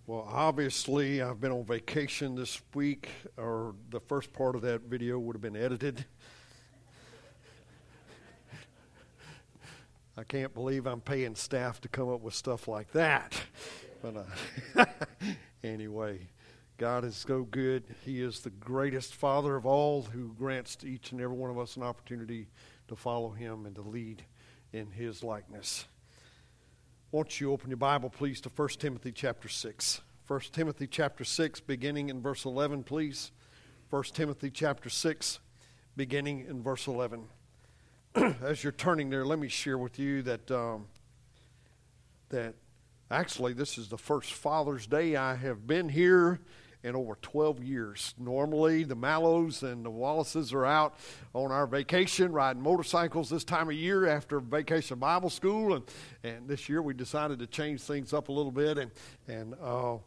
Well, obviously, I've been on vacation this week, or the first part of that video would have been edited. I can't believe I'm paying staff to come up with stuff like that. But anyway, God is so good. He is the greatest Father of all, who grants to each and every one of us an opportunity to follow Him and to lead in His likeness. Won't you open your Bible, please, to 1 Timothy chapter 6. 1 Timothy chapter 6, beginning in verse 11, please. 1 Timothy chapter 6, beginning in verse 11. As you're turning there, let me share with you that actually this is the first Father's Day I have been here in over 12 years. Normally, the Mallows and the Wallaces are out on our vacation riding motorcycles this time of year after Vacation Bible School, and this year we decided to change things up a little bit, and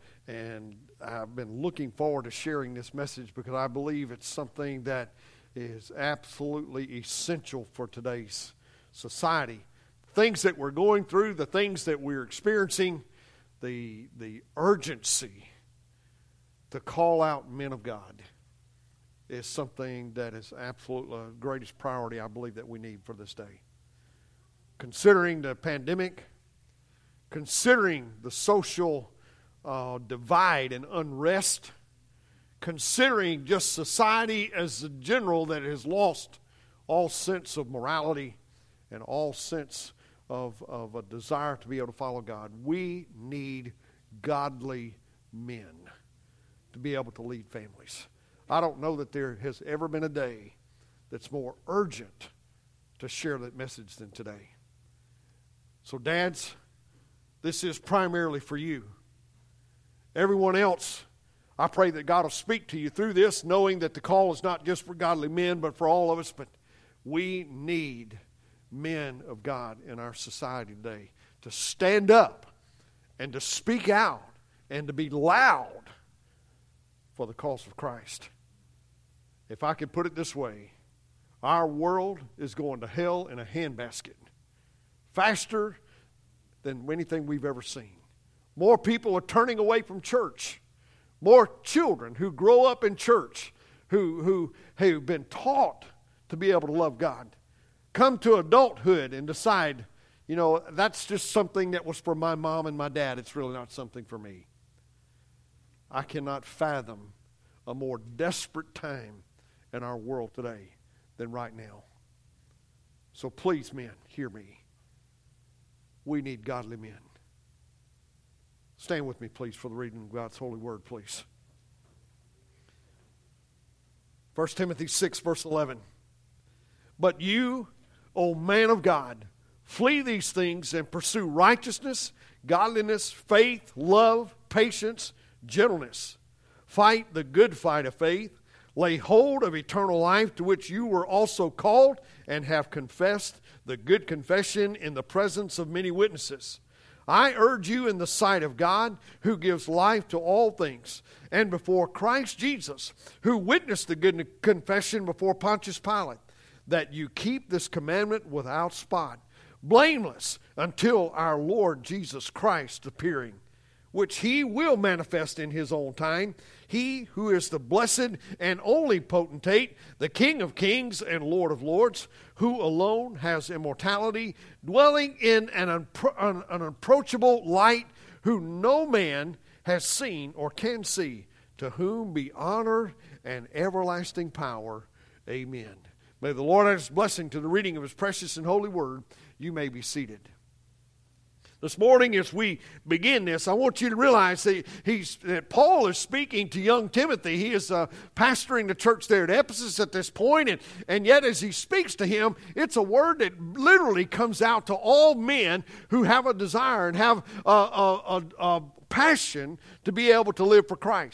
I've been looking forward to sharing this message because I believe it's something that is absolutely essential for today's society. Things that we're going through, the things that we're experiencing, the urgency to call out men of God is something that is absolutely the greatest priority I believe that we need for this day. Considering the pandemic, considering the social divide and unrest, considering just society as a general that has lost all sense of morality and all sense of a desire to be able to follow God, we need godly men to be able to lead families. I don't know that there has ever been a day that's more urgent to share that message than today. So dads, this is primarily for you. Everyone else, I pray that God will speak to you through this, knowing that the call is not just for godly men, but for all of us. But we need men of God in our society today to stand up and to speak out and to be loud for the cause of Christ. If I could put it this way, our world is going to hell in a handbasket faster than anything we've ever seen. More people are turning away from church. More children who grow up in church, who have been taught to be able to love God, come to adulthood and decide, that's just something that was for my mom and my dad. It's really not something for me. I cannot fathom a more desperate time in our world today than right now. So please, men, hear me. We need godly men. Stand with me, please, for the reading of God's holy word, please. 1 Timothy 6, verse 11. But you, O man of God, flee these things and pursue righteousness, godliness, faith, love, patience, gentleness. Fight the good fight of faith. Lay hold of eternal life, to which you were also called and have confessed the good confession in the presence of many witnesses. I urge you in the sight of God, who gives life to all things, and before Christ Jesus, who witnessed the good confession before Pontius Pilate, that you keep this commandment without spot, blameless until our Lord Jesus Christ appearing, which He will manifest in His own time. He who is the blessed and only potentate, the King of kings and Lord of lords, who alone has immortality, dwelling in an unapproachable light, who no man has seen or can see, to whom be honor and everlasting power. Amen. May the Lord add His blessing to the reading of His precious and holy word. You may be seated. This morning, as we begin this, I want you to realize that Paul is speaking to young Timothy. He is pastoring the church there at Ephesus at this point, and yet as he speaks to him, it's a word that literally comes out to all men who have a desire and have a passion to be able to live for Christ.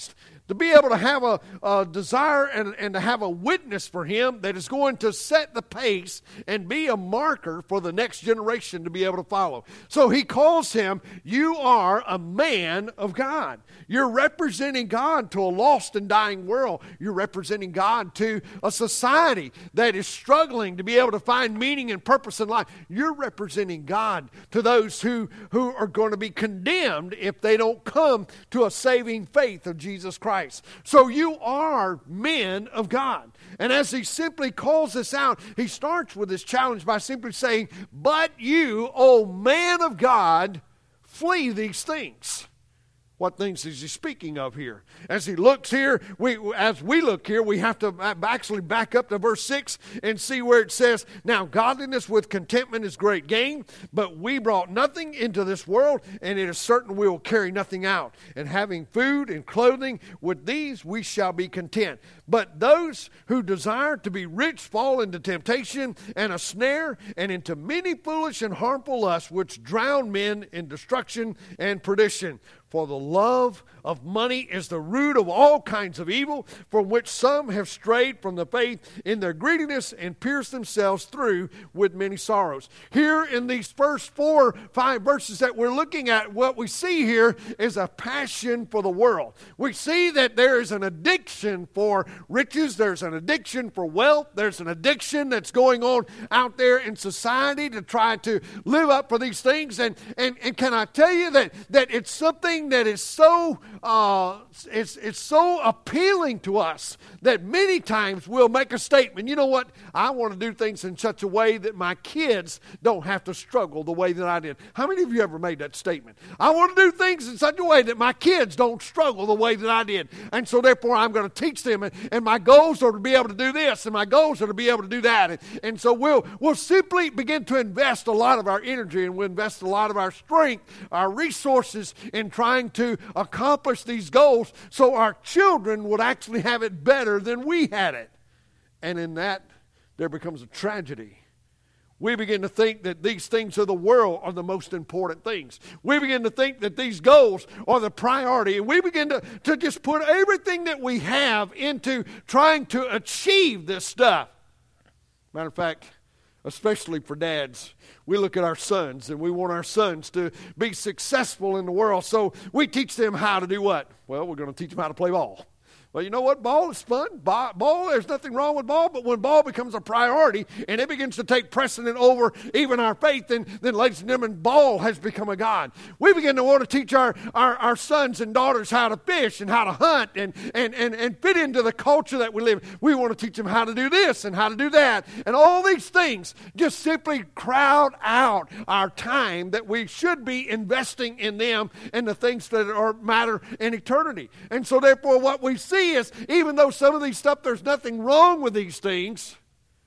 to be able to have a desire and to have a witness for him that is going to set the pace and be a marker for the next generation to be able to follow. So he calls him, you are a man of God. You're representing God to a lost and dying world. You're representing God to a society that is struggling to be able to find meaning and purpose in life. You're representing God to those who are going to be condemned if they don't come to a saving faith of Jesus Christ. So you are men of God. And as he simply calls this out, he starts with this challenge by simply saying, but you, O man of God, flee these things. What things is he speaking of here? As he looks here, as we look here, we have to actually back up to verse 6 and see where it says, now godliness with contentment is great gain, but we brought nothing into this world, and it is certain we will carry nothing out. And having food and clothing, with these we shall be content. But those who desire to be rich fall into temptation and a snare, and into many foolish and harmful lusts, which drown men in destruction and perdition. For the love of money is the root of all kinds of evil, from which some have strayed from the faith in their greediness and pierced themselves through with many sorrows. Here in these first 4 or 5 verses that we're looking at, what we see here is a passion for the world. We see that there is an addiction for riches, there's an addiction for wealth, there's an addiction that's going on out there in society to try to live up for these things. And can I tell you that it's something that is so it's so appealing to us that many times we'll make a statement, you know what, I want to do things in such a way that my kids don't have to struggle the way that I did. How many of you ever made that statement? I want to do things in such a way that my kids don't struggle the way that I did, and so therefore I'm going to teach them, and my goals are to be able to do this, and my goals are to be able to do that, and so we'll simply begin to invest a lot of our energy, and we'll invest a lot of our strength, our resources in trying to accomplish these goals so our children would actually have it better than we had it. And in that, there becomes a tragedy. We begin to think that these things of the world are the most important things. We begin to think that these goals are the priority. And we begin to just put everything that we have into trying to achieve this stuff. Matter of fact, especially for dads, we look at our sons and we want our sons to be successful in the world. So we teach them how to do what? Well, we're going to teach them how to play ball. Well, you know what? Ball is fun. Ball, there's nothing wrong with ball, but when ball becomes a priority and it begins to take precedent over even our faith, then ladies and gentlemen, ball has become a god. We begin to want to teach our sons and daughters how to fish and how to hunt and fit into the culture that we live in. We want to teach them how to do this and how to do that. And all these things just simply crowd out our time that we should be investing in them and the things that matter in eternity. And so therefore what we see is, even though some of these stuff, there's nothing wrong with these things,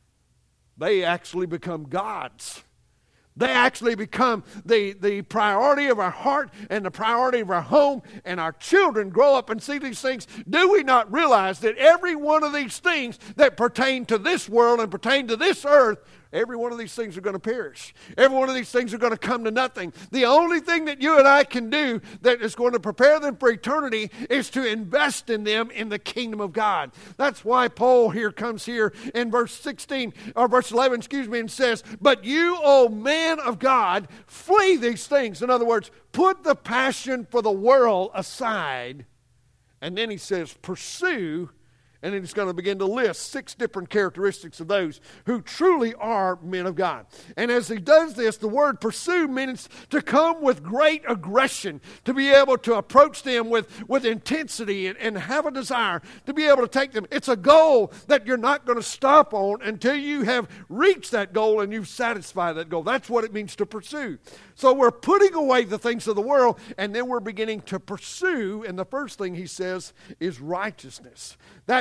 they actually become gods. They actually become the priority of our heart and the priority of our home, and our children grow up and see these things. Do we not realize that every one of these things that pertain to this world and pertain to this earth, every one of these things are going to perish. Every one of these things are going to come to nothing. The only thing that you and I can do that is going to prepare them for eternity is to invest in them in the kingdom of God. That's why Paul comes here in verse 16, or verse 11, and says, but you, O man of God, flee these things. In other words, put the passion for the world aside. And then he says, pursue. And then he's going to begin to list 6 different characteristics of those who truly are men of God. And as he does this, the word pursue means to come with great aggression, to be able to approach them with intensity and have a desire to be able to take them. It's a goal that you're not going to stop on until you have reached that goal and you've satisfied that goal. That's what it means to pursue. So we're putting away the things of the world, and then we're beginning to pursue. And the first thing he says is righteousness. That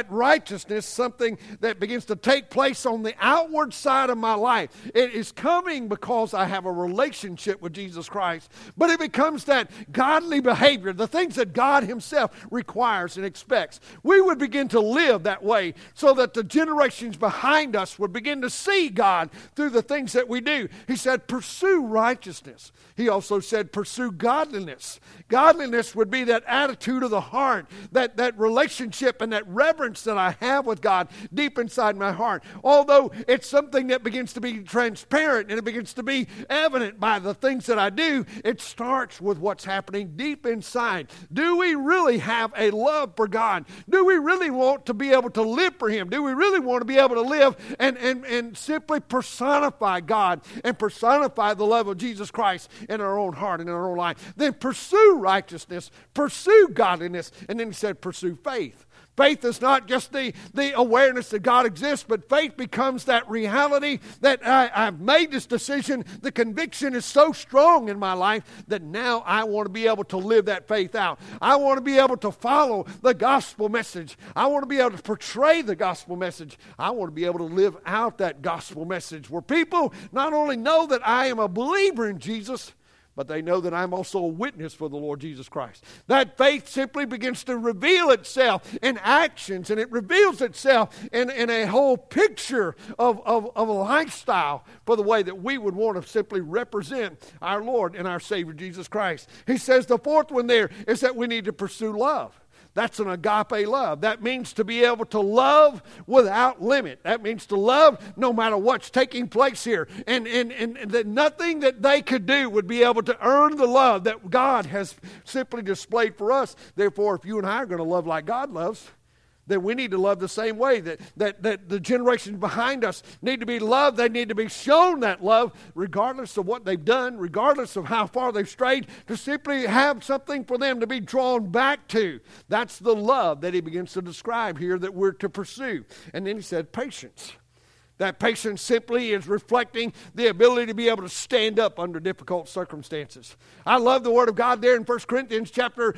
that righteousness something that begins to take place on the outward side of my life. It is coming because I have a relationship with Jesus Christ. But it becomes that godly behavior, the things that God himself requires and expects. We would begin to live that way so that the generations behind us would begin to see God through the things that we do. He said, pursue righteousness. He also said, pursue godliness. Godliness would be that attitude of the heart, that relationship and that reverence that I have with God deep inside my heart. Although it's something that begins to be transparent and it begins to be evident by the things that I do, it starts with what's happening deep inside. Do we really have a love for God? Do we really want to be able to live for him? Do we really want to be able to live and simply personify God and personify the love of Jesus Christ in our own heart and in our own life? Then pursue righteousness, pursue godliness, and then he said pursue faith. Faith is not just the awareness that God exists, but faith becomes that reality that I've made this decision. The conviction is so strong in my life that now I want to be able to live that faith out. I want to be able to follow the gospel message. I want to be able to portray the gospel message. I want to be able to live out that gospel message where people not only know that I am a believer in Jesus, but they know that I'm also a witness for the Lord Jesus Christ. That faith simply begins to reveal itself in actions, and it reveals itself in a whole picture of a lifestyle for the way that we would want to simply represent our Lord and our Savior Jesus Christ. He says the fourth one there is that we need to pursue love. That's an agape love. That means to be able to love without limit. That means to love no matter what's taking place here. And that nothing that they could do would be able to earn the love that God has simply displayed for us. Therefore, if you and I are going to love like God loves, then we need to love the same way that the generations behind us need to be loved. They need to be shown that love regardless of what they've done, regardless of how far they've strayed, to simply have something for them to be drawn back to. That's the love that he begins to describe here that we're to pursue. And then he said patience. That patience simply is reflecting the ability to be able to stand up under difficult circumstances. I love the Word of God there in 1 Corinthians chapter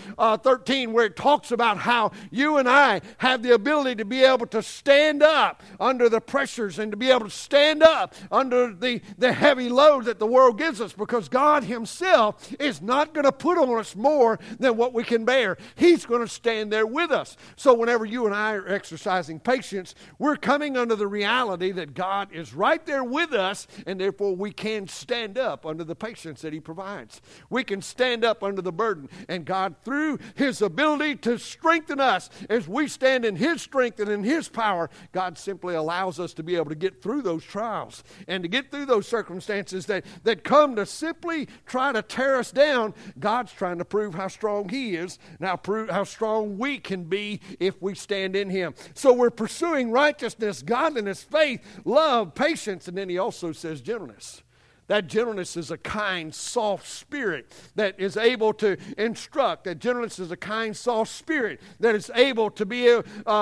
13 where it talks about how you and I have the ability to be able to stand up under the pressures and to be able to stand up under the heavy load that the world gives us, because God himself is not going to put on us more than what we can bear. He's going to stand there with us. So whenever you and I are exercising patience, we're coming under the reality that God is right there with us, and therefore we can stand up under the patience that he provides. We can stand up under the burden, and God, through his ability to strengthen us as we stand in his strength and in his power, God simply allows us to be able to get through those trials and to get through those circumstances that come to simply try to tear us down. God's trying to prove how strong he is, now prove how strong we can be if we stand in him. So we're pursuing righteousness, godliness, faith, love, patience, and then he also says gentleness. That gentleness is a kind, soft spirit that is able to instruct. That gentleness is a kind, soft spirit that is able to be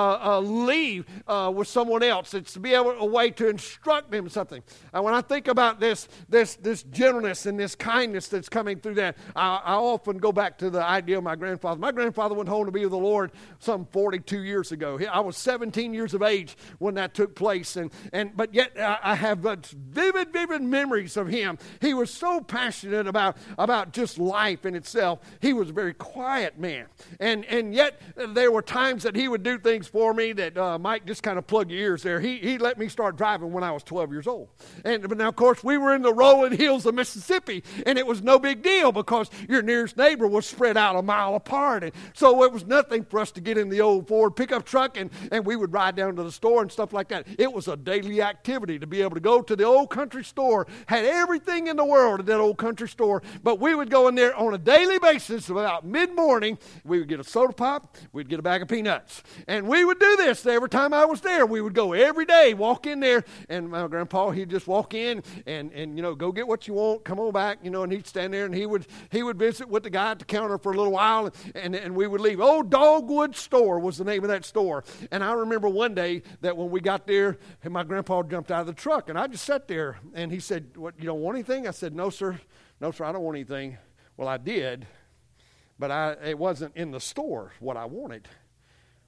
leave with someone else. It's to be able a way to instruct them something. And when I think about this gentleness and this kindness that's coming through that, I often go back to the idea of my grandfather. My grandfather went home to be with the Lord some 42 years ago. I was 17 years of age when that took place, but yet I have vivid memories of him. He was so passionate about just life in itself. He was a very quiet man. And yet there were times that he would do things for me that might just kind of plug your ears there. He let me start driving when I was 12 years old. But now, of course, we were in the rolling hills of Mississippi, and it was no big deal because your nearest neighbor was spread out a mile apart. And so it was nothing for us to get in the old Ford pickup truck, and we would ride down to the store and stuff like that. It was a daily activity to be able to go to the old country store, had everything in the world at that old country store, but we would go in there on a daily basis. About mid-morning, we would get a soda pop, we'd get a bag of peanuts, and we would do this every time I was there. We would go every day, walk in there, and my grandpa, he'd just walk in and go get what you want, come on back, and he'd stand there, and he would visit with the guy at the counter for a little while, and we would leave. Old Dogwood Store was the name of that store. And I remember one day that when we got there, and my grandpa jumped out of the truck, and I just sat there, and he said, "What, you don't want anything?" I said, no, sir, I don't want anything." Well, I did, but it wasn't in the store what I wanted.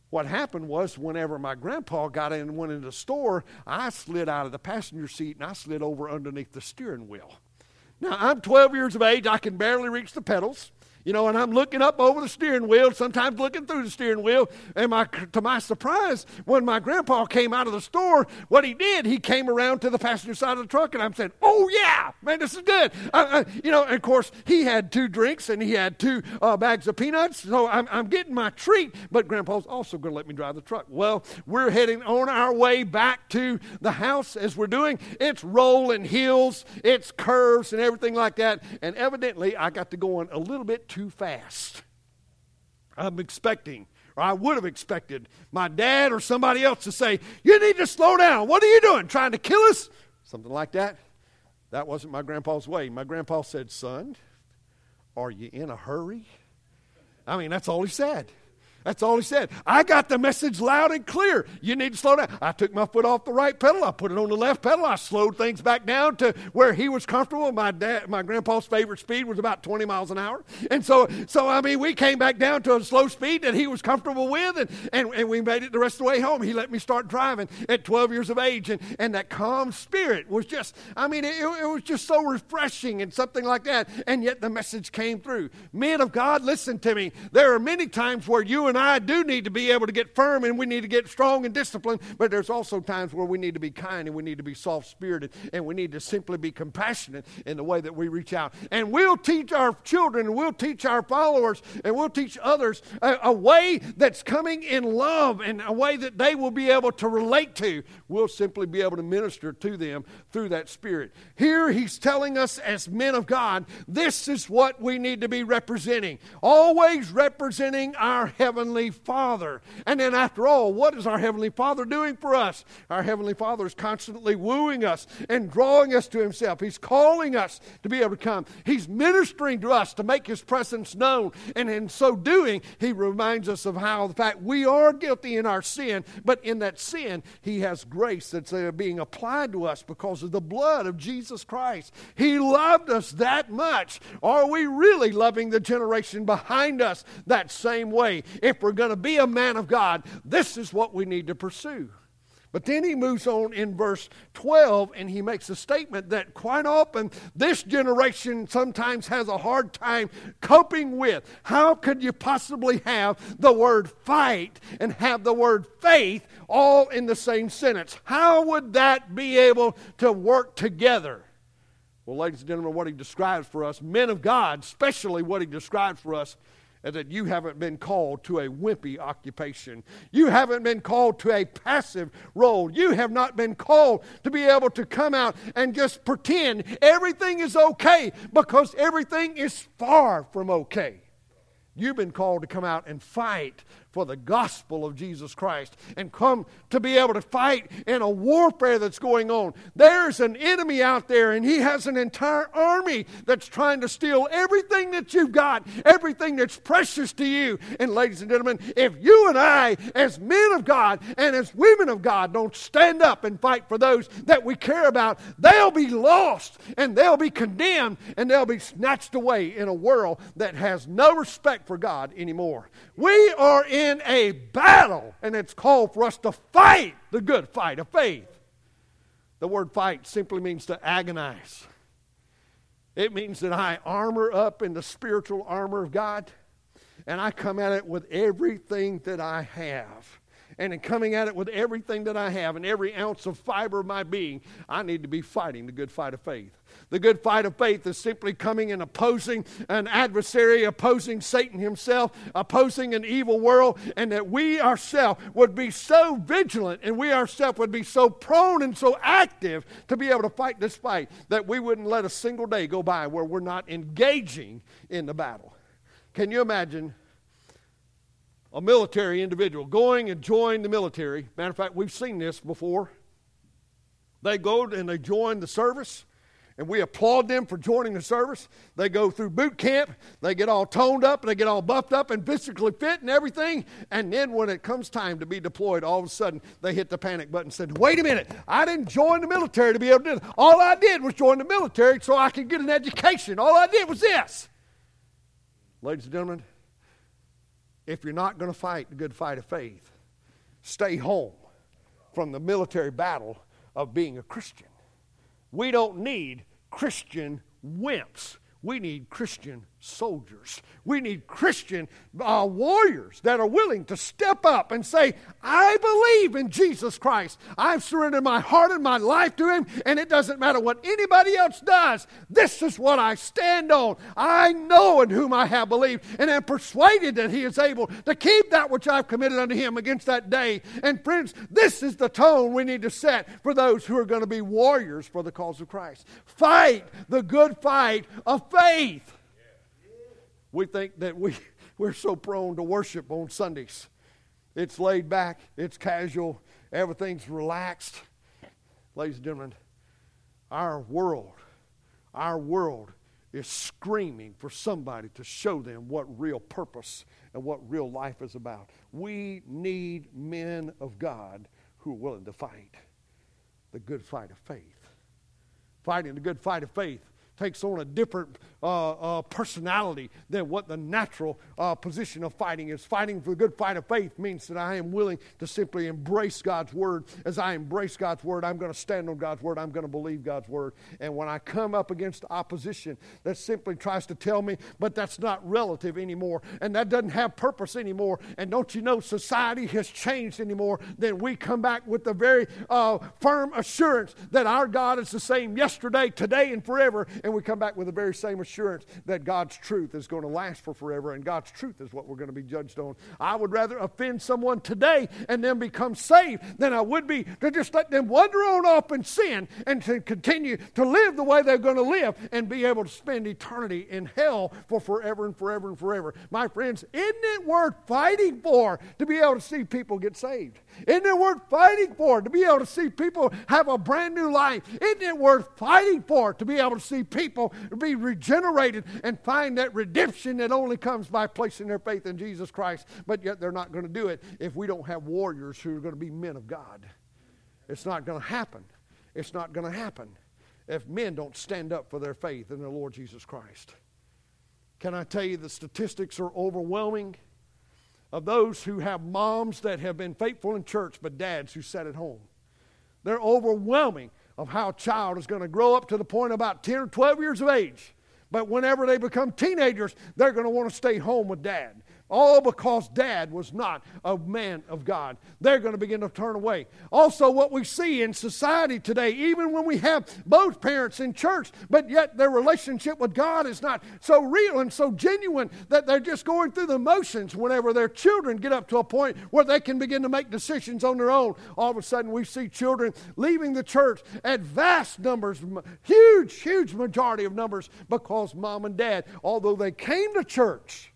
What happened was whenever my grandpa got in and went into the store, I slid out of the passenger seat and I slid over underneath the steering wheel. Now, I'm 12 years of age. I can barely reach the pedals. And I'm looking up over the steering wheel, sometimes looking through the steering wheel. And to my surprise, when my grandpa came out of the store, what he did, he came around to the passenger side of the truck, and I'm saying, oh, yeah, man, this is good. And of course, he had 2 drinks, and he had 2 bags of peanuts. So I'm getting my treat, but Grandpa's also going to let me drive the truck. Well, we're heading on our way back to the house as we're doing. It's rolling hills, it's curves, and everything like that. And evidently, I got to going a little bit too fast. I'm expecting, or I would have expected, my dad or somebody else to say, you need to slow down. What are you doing? Trying to kill us? Something like that. That wasn't my grandpa's way. My grandpa said, son, are you in a hurry? I mean, that's all he said. That's all he said. I got the message loud and clear. You need to slow down. I took my foot off the right pedal. I put it on the left pedal. I slowed things back down to where he was comfortable. My grandpa's favorite speed was about 20 miles an hour. And so we came back down to a slow speed that he was comfortable with, and we made it the rest of the way home. He let me start driving at 12 years of age, and that calm spirit was just, it was just so refreshing and something like that, and yet the message came through. Men of God, listen to me. There are many times where you and I do need to be able to get firm, and we need to get strong and disciplined, but there's also times where we need to be kind, and we need to be soft-spirited, and we need to simply be compassionate in the way that we reach out. And we'll teach our children, and we'll teach our followers, and we'll teach others a way that's coming in love, and a way that they will be able to relate to. We'll simply be able to minister to them through that spirit. Here he's telling us as men of God, this is what we need to be representing. Always representing our Heavenly Father. And then after all, what is our Heavenly Father doing for us? Our Heavenly Father is constantly wooing us and drawing us to Himself. He's calling us to be able to come. He's ministering to us to make His presence known. And in so doing, He reminds us of how the fact we are guilty in our sin, but in that sin, He has grace that's being applied to us because of the blood of Jesus Christ. He loved us that much. Are we really loving the generation behind us that same way? If we're going to be a man of God, this is what we need to pursue. But then he moves on in verse 12, and he makes a statement that quite often this generation sometimes has a hard time coping with. How could you possibly have the word fight and have the word faith all in the same sentence? How would that be able to work together? Well, ladies and gentlemen, what he describes for us, men of God, especially what he describes for us, is that you haven't been called to a wimpy occupation. You haven't been called to a passive role. You have not been called to be able to come out and just pretend everything is okay, because everything is far from okay. You've been called to come out and fight for the gospel of Jesus Christ, and come to be able to fight in a warfare that's going on. There's an enemy out there, and he has an entire army that's trying to steal everything that you've got, everything that's precious to you. And ladies and gentlemen, if you and I, as men of God and as women of God, don't stand up and fight for those that we care about, they'll be lost, and they'll be condemned, and they'll be snatched away in a world that has no respect for God anymore. We are in a battle, and it's called for us to fight the good fight of faith. The word fight simply means to agonize. It means that I armor up in the spiritual armor of God, and I come at it with everything that I have. And in coming at it with everything that I have and every ounce of fiber of my being, I need to be fighting the good fight of faith. The good fight of faith is simply coming and opposing an adversary, opposing Satan himself, opposing an evil world, and that we ourselves would be so vigilant, and we ourselves would be so prone and so active to be able to fight this fight that we wouldn't let a single day go by where we're not engaging in the battle. Can you imagine a military individual going and join the military? Matter of fact, we've seen this before. They go and they join the service, and we applaud them for joining the service. They go through boot camp, they get all toned up, they get all buffed up and physically fit and everything, and then when it comes time to be deployed, all of a sudden they hit the panic button and said, wait a minute, I didn't join the military to be able to do it. All I did was join the military so I could get an education. All I did was this. Ladies and gentlemen, if you're not going to fight the good fight of faith, stay home from the military battle of being a Christian. We don't need Christian wimps. We need Christian soldiers. We need Christian warriors that are willing to step up and say, I believe in Jesus Christ. I've surrendered my heart and my life to Him, and it doesn't matter what anybody else does. This is what I stand on. I know in whom I have believed, and am persuaded that He is able to keep that which I've committed unto Him against that day. And friends, this is the tone we need to set for those who are going to be warriors for the cause of Christ. Fight the good fight of faith. We think that we're so prone to worship on Sundays. It's laid back, it's casual, everything's relaxed. Ladies and gentlemen, our world is screaming for somebody to show them what real purpose and what real life is about. We need men of God who are willing to fight the good fight of faith. Fighting the good fight of faith takes on a different personality than what the natural position of fighting is. Fighting for the good fight of faith means that I am willing to simply embrace God's Word. As I embrace God's Word, I'm going to stand on God's Word. I'm going to believe God's Word. And when I come up against opposition that simply tries to tell me, but that's not relative anymore, and that doesn't have purpose anymore, and don't you know society has changed anymore, then we come back with the very firm assurance that our God is the same yesterday, today, and forever. And we come back with the very same assurance that God's truth is going to last for forever, and God's truth is what we're going to be judged on. I would rather offend someone today and then become saved than I would be to just let them wander on off in sin and to continue to live the way they're going to live and be able to spend eternity in hell for forever and forever and forever. My friends, isn't it worth fighting for to be able to see people get saved? Isn't it worth fighting for to be able to see people have a brand new life? Isn't it worth fighting for to be able to see people be regenerated and find that redemption that only comes by placing their faith in Jesus Christ? But yet they're not going to do it if we don't have warriors who are going to be men of God. It's not going to happen. It's not going to happen if men don't stand up for their faith in the Lord Jesus Christ. Can I tell you the statistics are overwhelming of those who have moms that have been faithful in church but dads who sat at home. They're overwhelming of how a child is going to grow up to the point of about 10 or 12 years of age. But whenever they become teenagers, they're going to want to stay home with dad. All because dad was not a man of God. They're going to begin to turn away. Also, what we see in society today, even when we have both parents in church, but yet their relationship with God is not so real and so genuine that they're just going through the motions whenever their children get up to a point where they can begin to make decisions on their own. All of a sudden, we see children leaving the church at vast numbers, huge majority of numbers, because mom and dad, although they came to church,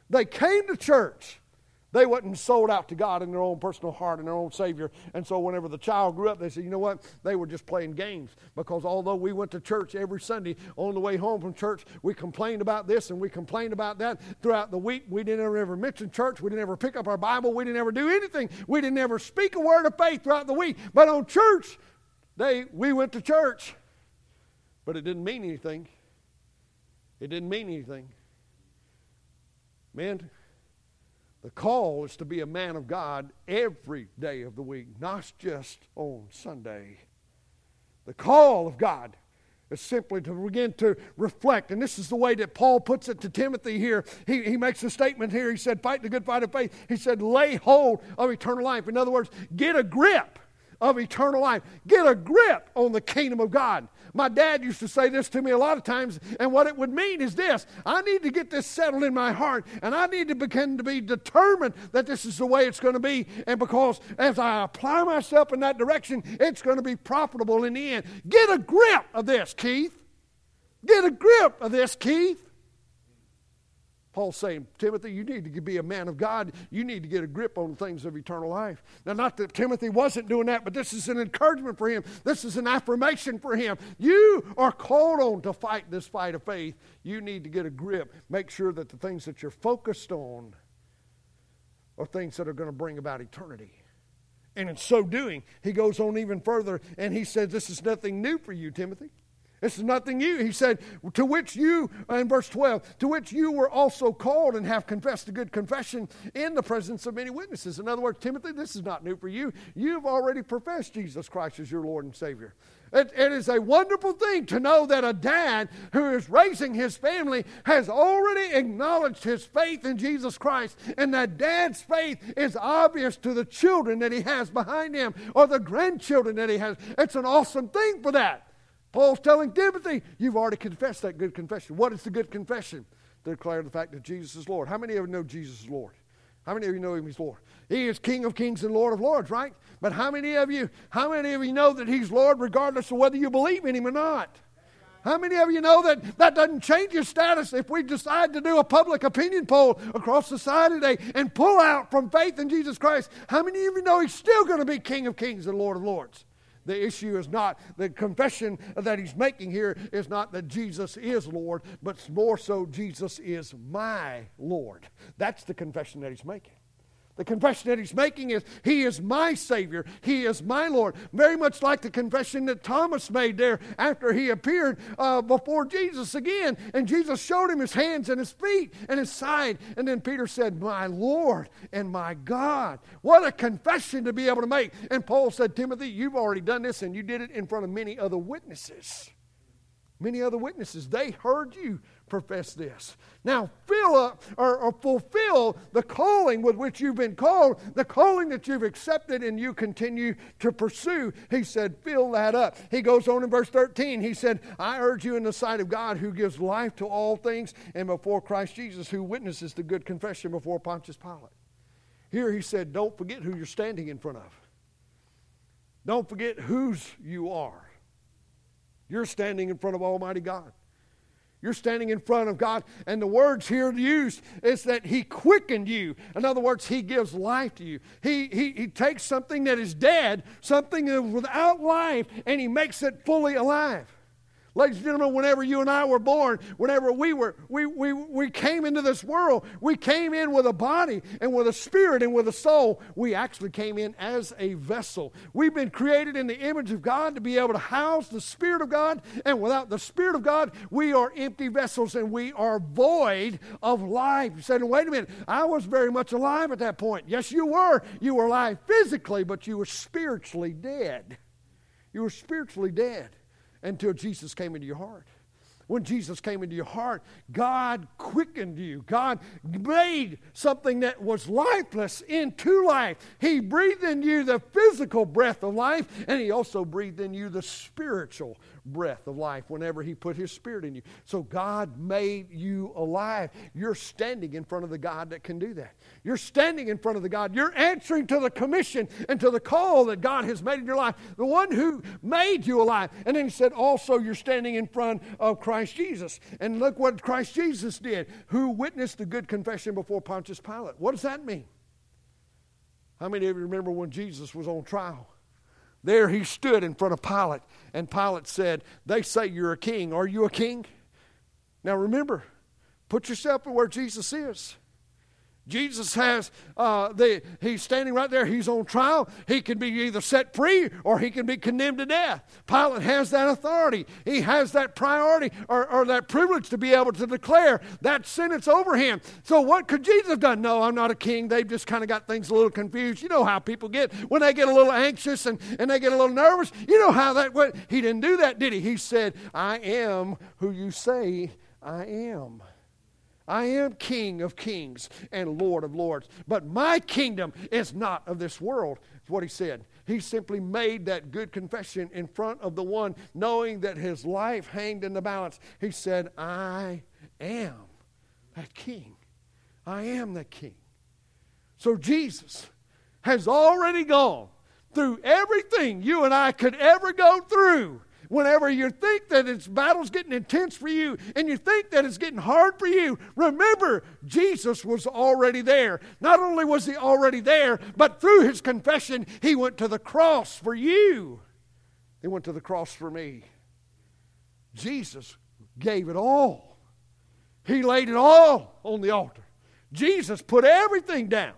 they wasn't sold out to God in their own personal heart and their own Savior. And so whenever the child grew up, they said, you know what? They were just playing games. Because although we went to church every Sunday, on the way home from church, we complained about this and we complained about that. Throughout the week, we didn't ever mention church. We didn't ever pick up our Bible. We didn't ever do anything. We didn't ever speak a word of faith throughout the week. But on church day, we went to church. But it didn't mean anything. It didn't mean anything. Men, the call is to be a man of God every day of the week, not just on Sunday. The call of God is simply to begin to reflect, and this is the way that Paul puts it to Timothy here. He makes a statement here. He said, fight the good fight of faith. He said, lay hold of eternal life. In other words, get a grip of eternal life. Get a grip on the kingdom of God. My dad used to say this to me a lot of times, and what it would mean is this: I need to get this settled in my heart, and I need to begin to be determined that this is the way it's going to be, and because as I apply myself in that direction, it's going to be profitable in the end. Get a grip of this, Keith. Get a grip of this, Keith. Paul's saying, Timothy, you need to be a man of God. You need to get a grip on the things of eternal life. Now, not that Timothy wasn't doing that, but this is an encouragement for him. This is an affirmation for him. You are called on to fight this fight of faith. You need to get a grip. Make sure that the things that you're focused on are things that are going to bring about eternity. And in so doing, he goes on even further, and he says, this is nothing new for you, Timothy. This is nothing new. He said, to which you, in verse 12, to which you were also called and have confessed a good confession in the presence of many witnesses. In other words, Timothy, this is not new for you. You've already professed Jesus Christ as your Lord and Savior. It is a wonderful thing to know that a dad who is raising his family has already acknowledged his faith in Jesus Christ, and that dad's faith is obvious to the children that he has behind him or the grandchildren that he has. It's an awesome thing for that. Paul's telling Timothy, you've already confessed that good confession. What is the good confession? To declare the fact that Jesus is Lord. How many of you know Jesus is Lord? How many of you know Him as Lord? He is King of kings and Lord of lords, right? But how many of you know that He's Lord regardless of whether you believe in Him or not? How many of you know that that doesn't change your status if we decide to do a public opinion poll across society today and pull out from faith in Jesus Christ? How many of you know He's still going to be King of kings and Lord of lords? The issue is not, the confession that he's making here is not that Jesus is Lord, but more so Jesus is my Lord. That's the confession that he's making. The confession that he's making is, He is my Savior. He is my Lord. Very much like the confession that Thomas made there after he appeared before Jesus again. And Jesus showed him his hands and his feet and his side. And then Peter said, my Lord and my God. What a confession to be able to make. And Paul said, Timothy, you've already done this, and you did it in front of many other witnesses. Many other witnesses. They heard you profess this. Now, fill up or fulfill the calling with which you've been called, the calling that you've accepted and you continue to pursue. He said, fill that up. He goes on in verse 13. He said, I urge you in the sight of God who gives life to all things and before Christ Jesus who witnesses the good confession before Pontius Pilate. Here he said, don't forget who you're standing in front of. Don't forget whose you are. You're standing in front of Almighty God. You're standing in front of God. And the words here used is that He quickened you. In other words, He gives life to you. He takes something that is dead, something that is without life, and He makes it fully alive. Ladies and gentlemen, whenever you and I were born, whenever we came into this world, we came in with a body and with a spirit and with a soul. We actually came in as a vessel. We've been created in the image of God to be able to house the Spirit of God. And without the Spirit of God, we are empty vessels and we are void of life. You said, wait a minute, I was very much alive at that point. Yes, you were. You were alive physically, but you were spiritually dead. You were spiritually dead. Until Jesus came into your heart. When Jesus came into your heart, God quickened you. God made something that was lifeless into life. He breathed in you the physical breath of life, and He also breathed in you the spiritual breath of life whenever He put His Spirit in you. So God made you alive. You're standing in front of the God that can do that. You're standing in front of the God. You're answering to the commission and to the call that God has made in your life. The one who made you alive. And then He said also you're standing in front of Christ Jesus. And look what Christ Jesus did, who witnessed the good confession before Pontius Pilate. What does that mean? How many of you remember when Jesus was on trial? There He stood in front of Pilate, and Pilate said, they say you're a king. Are you a king? Now remember, put yourself in where Jesus is. Jesus has, he's standing right there. He's on trial. He can be either set free or he can be condemned to death. Pilate has that authority. He has that priority or that privilege to be able to declare that sentence over him. So what could Jesus have done? No, I'm not a king. They've just kind of got things a little confused. You know how people get when they get a little anxious and they get a little nervous. You know how that went. He didn't do that, did he? He said, I am who you say I am. I am King of kings and Lord of lords. But my kingdom is not of this world, is what he said. He simply made that good confession in front of the one, knowing that his life hanged in the balance. He said, I am that king. I am that king. So Jesus has already gone through everything you and I could ever go through. Whenever you think that it's battle's getting intense for you and you think that it's getting hard for you, remember, Jesus was already there. Not only was He already there, but through His confession, He went to the cross for you. He went to the cross for me. Jesus gave it all. He laid it all on the altar. Jesus put everything down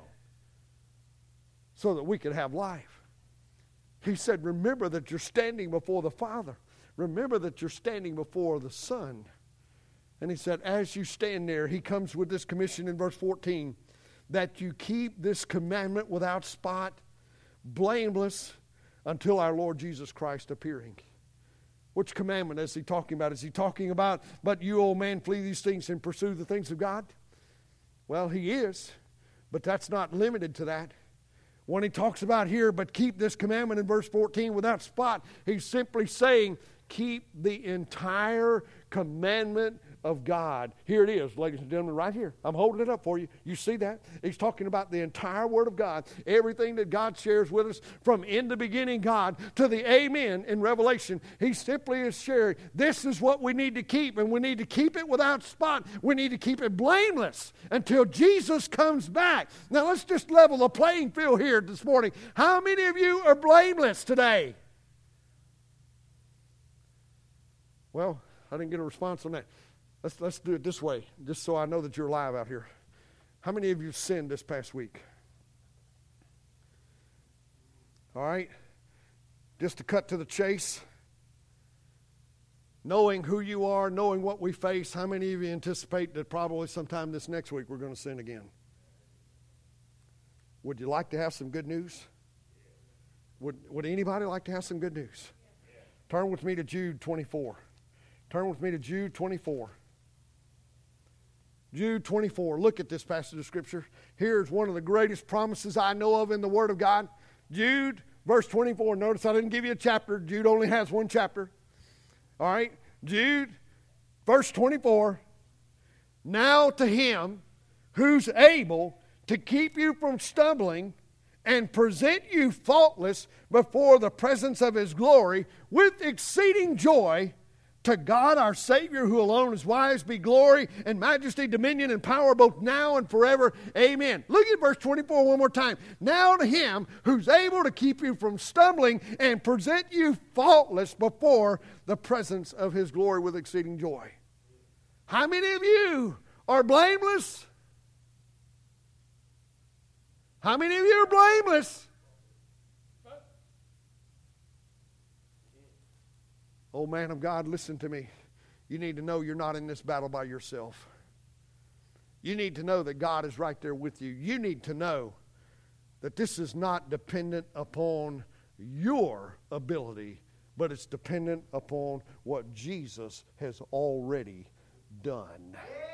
so that we could have life. He said, remember that you're standing before the Father. remember that you're standing before the Son. And he said, as you stand there, he comes with this commission in verse 14, that you keep this commandment without spot, blameless, until our Lord Jesus Christ appearing. Which commandment is he talking about? Is he talking about, but you, old man, flee these things and pursue the things of God? Well, he is, but that's not limited to that. When he talks about here, but keep this commandment in verse 14 without spot, he's simply saying, keep the entire commandment of God. Here it is, ladies and gentlemen, right here. I'm holding it up for you. You see that? He's talking about the entire Word of God. Everything that God shares with us from in the beginning God to the amen in Revelation. He simply is sharing, this is what we need to keep, and we need to keep it without spot. We need to keep it blameless until Jesus comes back. Now let's just level the playing field here this morning. How many of you are blameless today? Well, I didn't get a response on that. Let's do it this way, just so I know that you're alive out here. How many of you sinned this past week? All right? Just to cut to the chase, knowing who you are, knowing what we face, how many of you anticipate that probably sometime this next week we're going to sin again? Would you like to have some good news? Would anybody like to have some good news? Turn with me to Jude 24. Turn with me to Jude 24. Jude 24. Look at this passage of Scripture. Here's one of the greatest promises I know of in the Word of God. Jude, verse 24. Notice I didn't give you a chapter. Jude only has one chapter. All right. Jude, verse 24. Now to him who's able to keep you from stumbling and present you faultless before the presence of his glory with exceeding joy, to God our Savior, who alone is wise, be glory and majesty, dominion and power both now and forever. Amen. Look at verse 24 one more time. Now to him who's able to keep you from stumbling and present you faultless before the presence of his glory with exceeding joy. How many of you are blameless? How many of you are blameless? Oh, man of God, listen to me. You need to know you're not in this battle by yourself. You need to know that God is right there with you. You need to know that this is not dependent upon your ability, but it's dependent upon what Jesus has already done.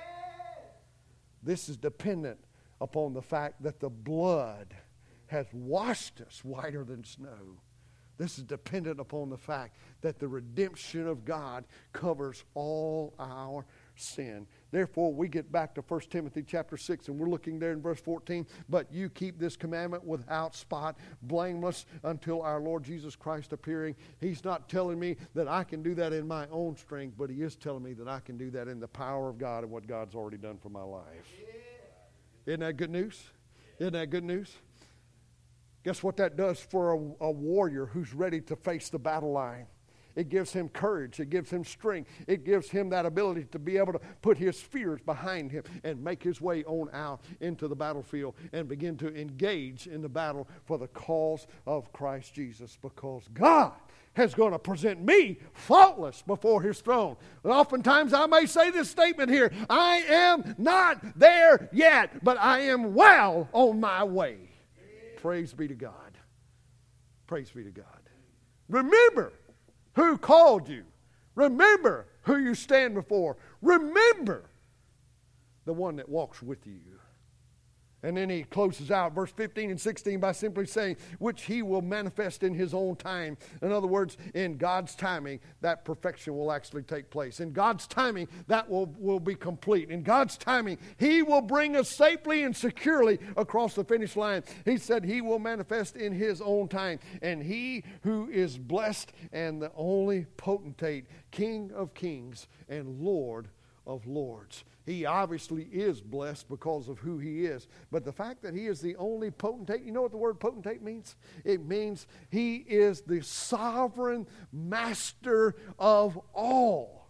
This is dependent upon the fact that the blood has washed us whiter than snow. This is dependent upon the fact that the redemption of God covers all our sin. Therefore, we get back to 1 Timothy chapter 6, and we're looking there in verse 14. But you keep this commandment without spot, blameless, until our Lord Jesus Christ appearing. He's not telling me that I can do that in my own strength, but he is telling me that I can do that in the power of God and what God's already done for my life. Isn't that good news? Isn't that good news? Guess what that does for a warrior who's ready to face the battle line? It gives him courage. It gives him strength. It gives him that ability to be able to put his fears behind him and make his way on out into the battlefield and begin to engage in the battle for the cause of Christ Jesus, because God is going to present me faultless before his throne. And oftentimes I may say this statement here, I am not there yet, but I am well on my way. Praise be to God. Praise be to God. Remember who called you. Remember who you stand before. Remember the one that walks with you. And then he closes out verse 15 and 16 by simply saying, which he will manifest in his own time. In other words, in God's timing, that perfection will actually take place. In God's timing, that will be complete. In God's timing, he will bring us safely and securely across the finish line. He said he will manifest in his own time. And he who is blessed and the only potentate, King of kings and Lord of lords. He obviously is blessed because of who he is. But the fact that he is the only potentate, you know what the word potentate means? It means he is the sovereign master of all.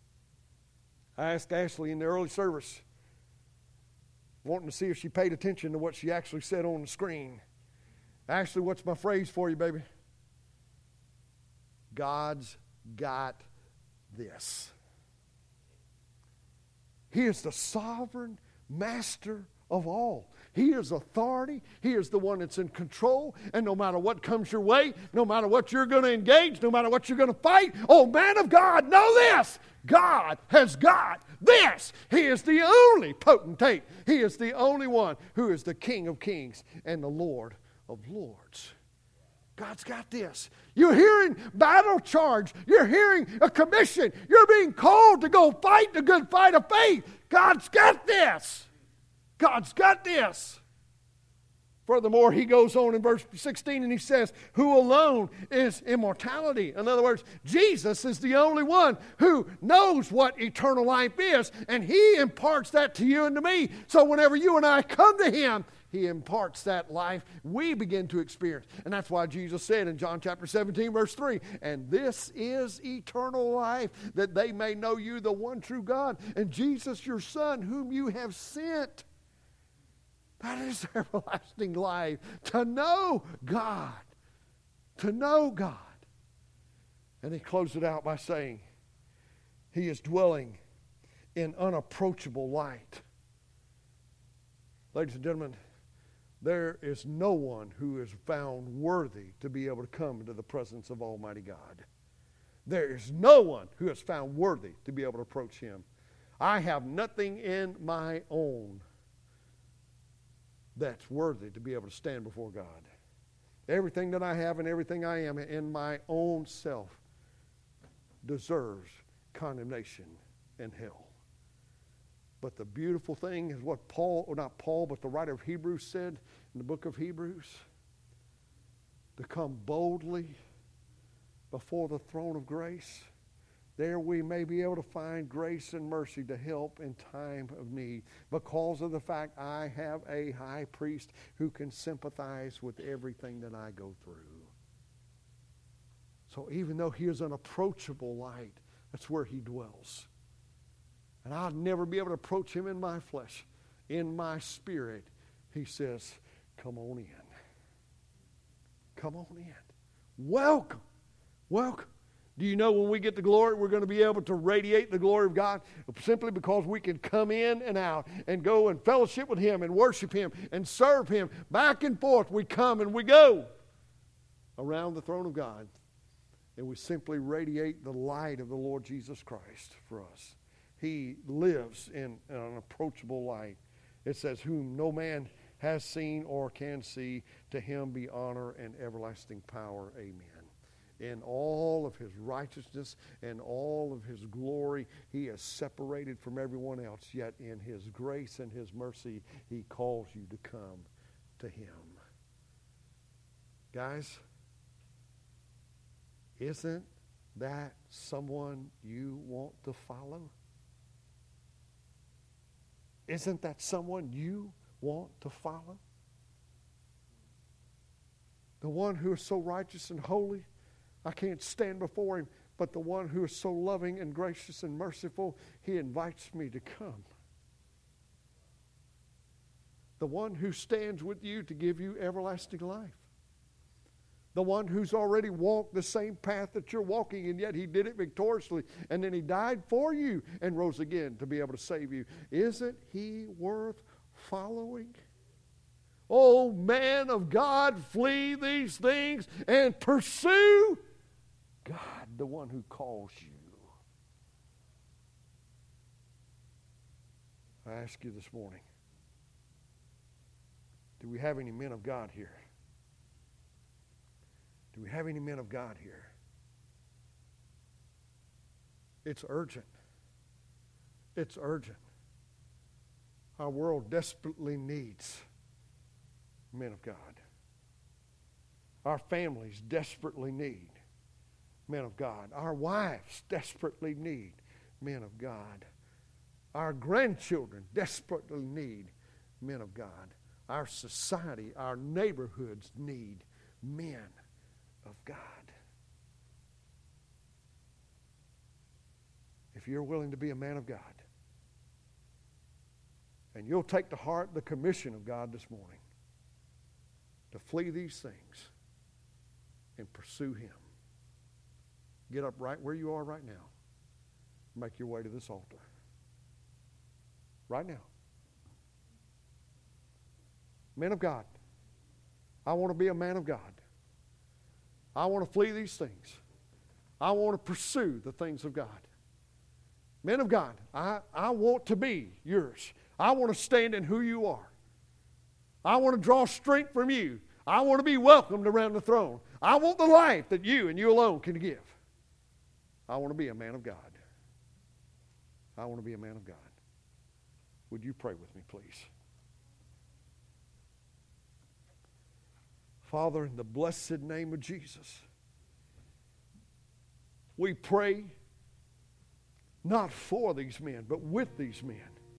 I asked Ashley in the early service, wanting to see if she paid attention to what she actually said on the screen. Ashley, what's my phrase for you, baby? God's got this. He is the sovereign master of all. He is authority. He is the one that's in control. And no matter what comes your way, no matter what you're going to engage, no matter what you're going to fight, oh, man of God, know this. God has got this. He is the only potentate. He is the only one who is the King of kings and the Lord of lords. God's got this. You're hearing battle charge. You're hearing a commission. You're being called to go fight the good fight of faith. God's got this. God's got this. Furthermore, he goes on in verse 16 and he says, who alone is immortality. In other words, Jesus is the only one who knows what eternal life is, and he imparts that to you and to me. So whenever you and I come to him, he imparts that life we begin to experience. And that's why Jesus said in John chapter 17, verse 3, and this is eternal life, that they may know you, the one true God, and Jesus your Son, whom you have sent. That is everlasting life, to know God. To know God. And he closed it out by saying, he is dwelling in unapproachable light. Ladies and gentlemen, there is no one who is found worthy to be able to come into the presence of Almighty God. There is no one who is found worthy to be able to approach him. I have nothing in my own that's worthy to be able to stand before God. Everything that I have and everything I am in my own self deserves condemnation and hell. But the beautiful thing is what the writer of Hebrews said in the book of Hebrews, to come boldly before the throne of grace. There we may be able to find grace and mercy to help in time of need, because of the fact I have a high priest who can sympathize with everything that I go through. So even though he is an approachable light, that's where he dwells. And I'll never be able to approach him in my flesh. In my spirit, he says, come on in. Come on in. Welcome. Welcome. Do you know when we get to glory, we're going to be able to radiate the glory of God simply because we can come in and out and go and fellowship with him and worship him and serve him. Back and forth we come and we go around the throne of God, and we simply radiate the light of the Lord Jesus Christ for us. He lives in an approachable light. It says, whom no man has seen or can see, to him be honor and everlasting power. Amen. In all of his righteousness and all of his glory, he is separated from everyone else. Yet in his grace and his mercy, he calls you to come to him. Guys, isn't that someone you want to follow? Isn't that someone you want to follow? The one who is so righteous and holy, I can't stand before him, but the one who is so loving and gracious and merciful, he invites me to come. The one who stands with you to give you everlasting life. The one who's already walked the same path that you're walking, and yet he did it victoriously, and then he died for you and rose again to be able to save you. Isn't he worth following? Oh, man of God, flee these things and pursue God, the one who calls you. I ask you this morning, do we have any men of God here? Do we have any men of God here? It's urgent. It's urgent. Our world desperately needs men of God. Our families desperately need men of God. Our wives desperately need men of God. Our grandchildren desperately need men of God. Our society, our neighborhoods need men of God. If you're willing to be a man of God, and you'll take to heart the commission of God this morning to flee these things and pursue him, get up right where you are right now. Make your way to this altar. Right now. Men of God, I want to be a man of God. I want to flee these things. I want to pursue the things of God. Men of God, I want to be yours. I want to stand in who you are. I want to draw strength from you. I want to be welcomed around the throne. I want the life that you and you alone can give. I want to be a man of God. I want to be a man of God. Would you pray with me, please? Father, in the blessed name of Jesus, we pray not for these men, but with these men.